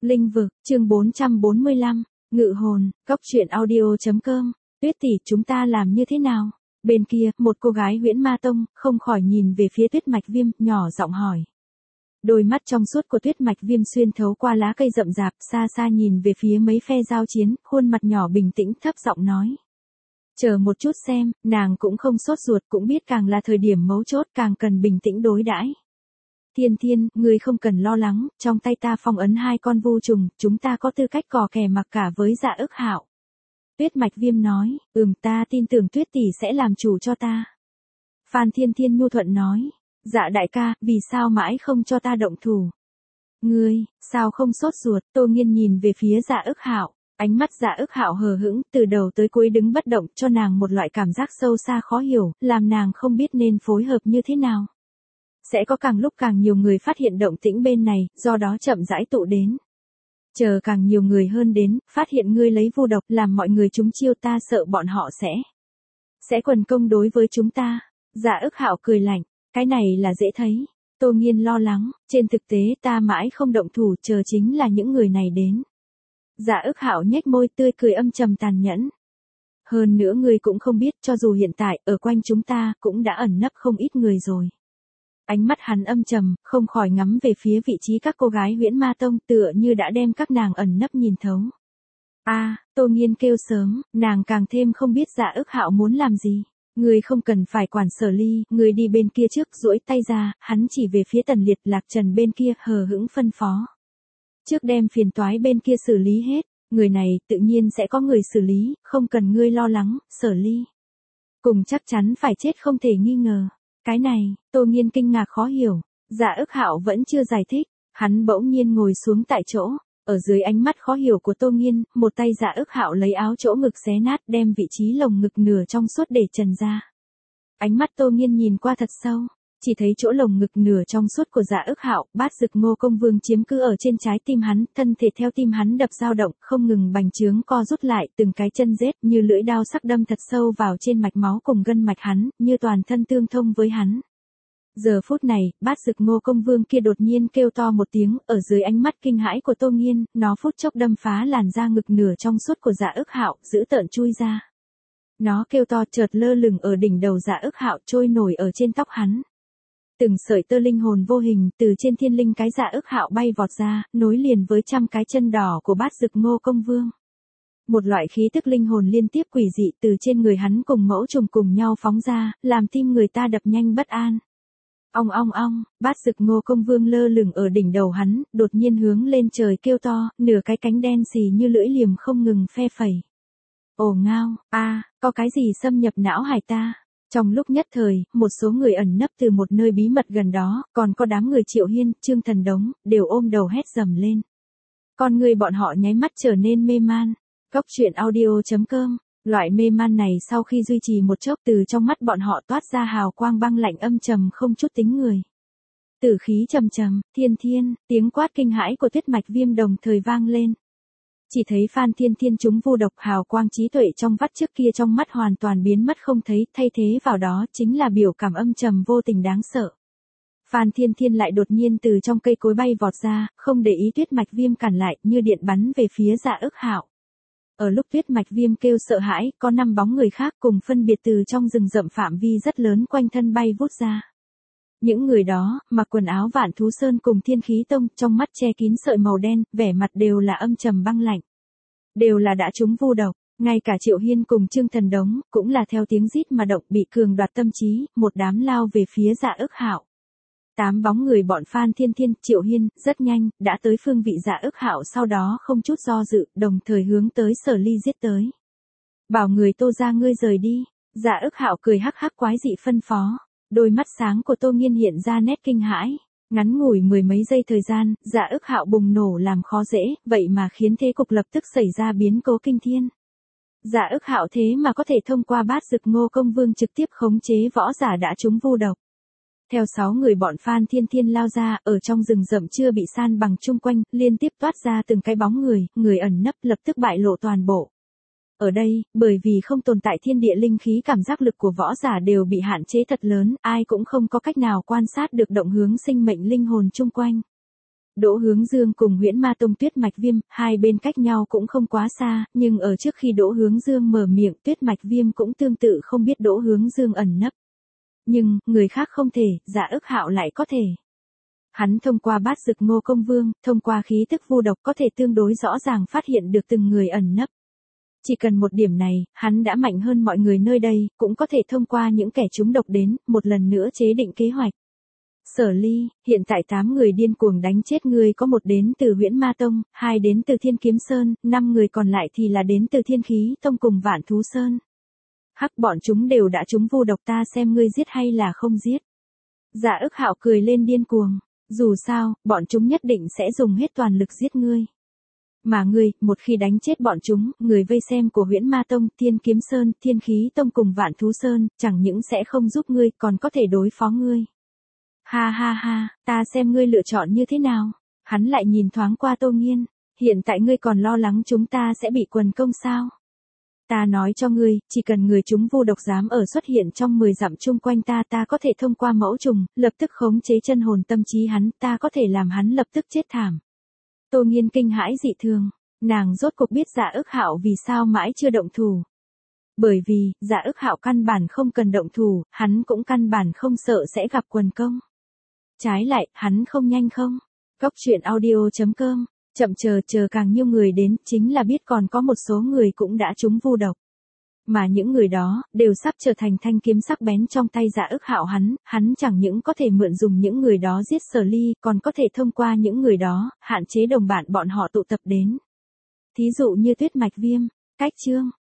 Linh vực, chương 445, ngự hồn, cốc truyện audio.com, Tuyết tỷ chúng ta làm như thế nào? Bên kia, một cô gái Huyễn Ma Tông, không khỏi nhìn về phía Tuyết Mạch Viêm, nhỏ giọng hỏi. Đôi mắt trong suốt của Tuyết Mạch Viêm xuyên thấu qua lá cây rậm rạp, xa xa nhìn về phía mấy phe giao chiến, khuôn mặt nhỏ bình tĩnh thấp giọng nói. Chờ một chút xem, nàng cũng không sốt ruột, cũng biết càng là thời điểm mấu chốt càng cần bình tĩnh đối đãi. Thiên Thiên, ngươi không cần lo lắng, trong tay ta phong ấn 2 con vu trùng, chúng ta có tư cách cò kè mặc cả với Dạ Ức Hạo. Tuyết Mạch Viêm nói, ta tin tưởng Tuyết tỷ sẽ làm chủ cho ta. Phan Thiên Thiên nhu thuận nói, dạ đại ca, vì sao mãi không cho ta động thủ? Ngươi, sao không sốt ruột? Tô Nghiên nhìn về phía Dạ Ức Hạo, ánh mắt Dạ Ức Hạo hờ hững, từ đầu tới cuối đứng bất động, cho nàng một loại cảm giác sâu xa khó hiểu, làm nàng không biết nên phối hợp như thế nào. Sẽ có càng lúc càng nhiều người phát hiện động tĩnh bên này, do đó chậm rãi tụ đến. Chờ càng nhiều người hơn đến, phát hiện ngươi lấy vu độc làm mọi người chúng chiêu, ta sợ bọn họ sẽ quần công đối với chúng ta. Dạ Ức Hạo cười lạnh, cái này là dễ thấy. Tô Nghiên lo lắng, trên thực tế ta mãi không động thủ, chờ chính là những người này đến. Dạ Ức Hạo nhếch môi tươi cười âm trầm tàn nhẫn. Hơn nữa ngươi cũng không biết, cho dù hiện tại ở quanh chúng ta cũng đã ẩn nấp không ít người rồi. Ánh mắt hắn âm trầm, không khỏi ngắm về phía vị trí các cô gái Huyễn Ma Tông, tựa như đã đem các nàng ẩn nấp nhìn thấu. Tô Nghiên kêu sớm, nàng càng thêm không biết Dạ Ức Hạo muốn làm gì. Ngươi không cần phải quản Sở Ly, ngươi đi bên kia trước, duỗi tay ra, hắn chỉ về phía Tần Liệt Lạc Trần bên kia, hờ hững phân phó. Trước đem phiền toái bên kia xử lý hết, người này tự nhiên sẽ có người xử lý, không cần ngươi lo lắng, Sở Ly. Cùng chắc chắn phải chết không thể nghi ngờ. Cái này, Tô Nghiên kinh ngạc khó hiểu, Dạ Ức Hạo vẫn chưa giải thích, hắn bỗng nhiên ngồi xuống tại chỗ, ở dưới ánh mắt khó hiểu của Tô Nghiên, một tay Dạ Ức Hạo lấy áo chỗ ngực xé nát, đem vị trí lồng ngực nửa trong suốt để trần ra. Ánh mắt Tô Nghiên nhìn qua thật sâu, chỉ thấy chỗ lồng ngực nửa trong suốt của Dạ Ức Hạo, Bát Dực Ngô Công Vương chiếm cứ ở trên trái tim hắn, thân thể theo tim hắn đập dao động, không ngừng bành trướng co rút lại, từng cái chân rết như lưỡi đao sắc đâm thật sâu vào trên mạch máu cùng gân mạch hắn, như toàn thân tương thông với hắn. Giờ phút này, Bát Dực Ngô Công Vương kia đột nhiên kêu to một tiếng, ở dưới ánh mắt kinh hãi của Tô Nghiên, nó phút chốc đâm phá làn da ngực nửa trong suốt của Dạ Ức Hạo, giữ tợn chui ra. Nó kêu to chợt lơ lửng ở đỉnh đầu Dạ Ức Hạo, trôi nổi ở trên tóc hắn. Từng sợi tơ linh hồn vô hình từ trên thiên linh cái Dạ Ức Hạo bay vọt ra, nối liền với trăm cái chân đỏ của Bát Dực Ngô Công Vương. Một loại khí tức linh hồn liên tiếp quỷ dị từ trên người hắn cùng mẫu trùng cùng nhau phóng ra, làm tim người ta đập nhanh bất an. Ong ong ong, Bát Dực Ngô Công Vương lơ lửng ở đỉnh đầu hắn, đột nhiên hướng lên trời kêu to, nửa cái cánh đen xì như lưỡi liềm không ngừng phe phẩy. Ồ ngao, có cái gì xâm nhập não hải ta? Trong lúc nhất thời, một số người ẩn nấp từ một nơi bí mật gần đó, còn có đám người Triệu Hiên, Trương Thần Đống, đều ôm đầu hét dầm lên. Con người bọn họ nháy mắt trở nên mê man. Cốc truyện audio.com, loại mê man này sau khi duy trì một chốc, từ trong mắt bọn họ toát ra hào quang băng lạnh âm trầm không chút tính người. Tử khí trầm trầm, thiên thiên, tiếng quát kinh hãi của Tuyết Mạch Viêm đồng thời vang lên. Chỉ thấy Phan Thiên Thiên chúng vu độc, hào quang trí tuệ trong vắt trước kia trong mắt hoàn toàn biến mất không thấy, thay thế vào đó chính là biểu cảm âm trầm vô tình đáng sợ. Phan Thiên Thiên lại đột nhiên từ trong cây cối bay vọt ra, không để ý Tuyết Mạch Viêm cản lại, như điện bắn về phía Dạ Ức Hạo. Ở lúc Tuyết Mạch Viêm kêu sợ hãi, có 5 bóng người khác cùng phân biệt từ trong rừng rậm phạm vi rất lớn quanh thân bay vút ra. Những người đó, mặc quần áo Vạn Thú Sơn cùng Thiên Khí Tông, trong mắt che kín sợi màu đen, vẻ mặt đều là âm trầm băng lạnh. Đều là đã trúng vu độc, ngay cả Triệu Hiên cùng Trương Thần Đống, cũng là theo tiếng rít mà động, bị cường đoạt tâm trí, một đám lao về phía Dạ Ức Hạo. 8 bóng người bọn Phan Thiên Thiên, Triệu Hiên, rất nhanh, đã tới phương vị Dạ Ức Hạo, sau đó không chút do dự, đồng thời hướng tới Sở Ly giết tới. Bảo người Tô ra ngươi rời đi, Dạ Ức Hạo cười hắc hắc quái dị phân phó. Đôi mắt sáng của Tô Nghiên hiện ra nét kinh hãi, ngắn ngủi mười mấy giây thời gian, Dạ Ức Hạo bùng nổ làm khó dễ, vậy mà khiến thế cục lập tức xảy ra biến cố kinh thiên. Dạ Ức Hạo thế mà có thể thông qua Bát Dực Ngô Công Vương trực tiếp khống chế võ giả đã trúng vu độc. Theo 6 người bọn Phan Thiên Thiên lao ra, ở trong rừng rậm chưa bị san bằng chung quanh, liên tiếp toát ra từng cái bóng người ẩn nấp lập tức bại lộ toàn bộ. Ở đây, bởi vì không tồn tại thiên địa linh khí, cảm giác lực của võ giả đều bị hạn chế thật lớn, ai cũng không có cách nào quan sát được động hướng sinh mệnh linh hồn chung quanh. Đỗ Hướng Dương cùng Huyễn Ma Tông Tuyết Mạch Viêm, hai bên cách nhau cũng không quá xa, nhưng ở trước khi Đỗ Hướng Dương mở miệng, Tuyết Mạch Viêm cũng tương tự không biết Đỗ Hướng Dương ẩn nấp. Nhưng, người khác không thể, Dạ Ức Hạo lại có thể. Hắn thông qua bát dực Ngô Công Vương, thông qua khí tức vu độc có thể tương đối rõ ràng phát hiện được từng người ẩn nấp. Chỉ cần một điểm này, hắn đã mạnh hơn mọi người nơi đây, cũng có thể thông qua những kẻ trúng độc đến, một lần nữa chế định kế hoạch. Sở Ly, hiện tại 8 người điên cuồng đánh chết ngươi, có 1 đến từ Huyễn Ma Tông, 2 đến từ Thiên Kiếm Sơn, 5 người còn lại thì là đến từ Thiên Khí Tông cùng Vạn Thú Sơn. Hắc, bọn chúng đều đã trúng vu độc, ta xem ngươi giết hay là không giết. Dạ Ức Hạo cười lên điên cuồng, dù sao, bọn chúng nhất định sẽ dùng hết toàn lực giết ngươi. Mà ngươi, một khi đánh chết bọn chúng, người vây xem của Huyễn Ma Tông, Thiên Kiếm Sơn, Thiên Khí Tông cùng Vạn Thú Sơn, chẳng những sẽ không giúp ngươi, còn có thể đối phó ngươi. Ha ha ha, ta xem ngươi lựa chọn như thế nào. Hắn lại nhìn thoáng qua Tô Nghiên, hiện tại ngươi còn lo lắng chúng ta sẽ bị quần công sao? Ta nói cho ngươi, chỉ cần người chúng vu độc dám ở xuất hiện trong 10 dặm chung quanh ta, ta có thể thông qua mẫu trùng, lập tức khống chế chân hồn tâm trí hắn, ta có thể làm hắn lập tức chết thảm. Tô Nghiên kinh hãi dị thường, nàng rốt cuộc biết Dạ Ức Hạo vì sao mãi chưa động thủ. Bởi vì, Dạ Ức Hạo căn bản không cần động thủ, hắn cũng căn bản không sợ sẽ gặp quần công. Trái lại, hắn không nhanh không? Cốc truyện audio.com, chậm chờ càng nhiều người đến, chính là biết còn có một số người cũng đã trúng vu độc. Mà những người đó, đều sắp trở thành thanh kiếm sắc bén trong tay Dạ Ức Hạo hắn chẳng những có thể mượn dùng những người đó giết Sở Ly, còn có thể thông qua những người đó, hạn chế đồng bạn bọn họ tụ tập đến. Thí dụ như Tuyết Mạch Viêm, Cách Chương,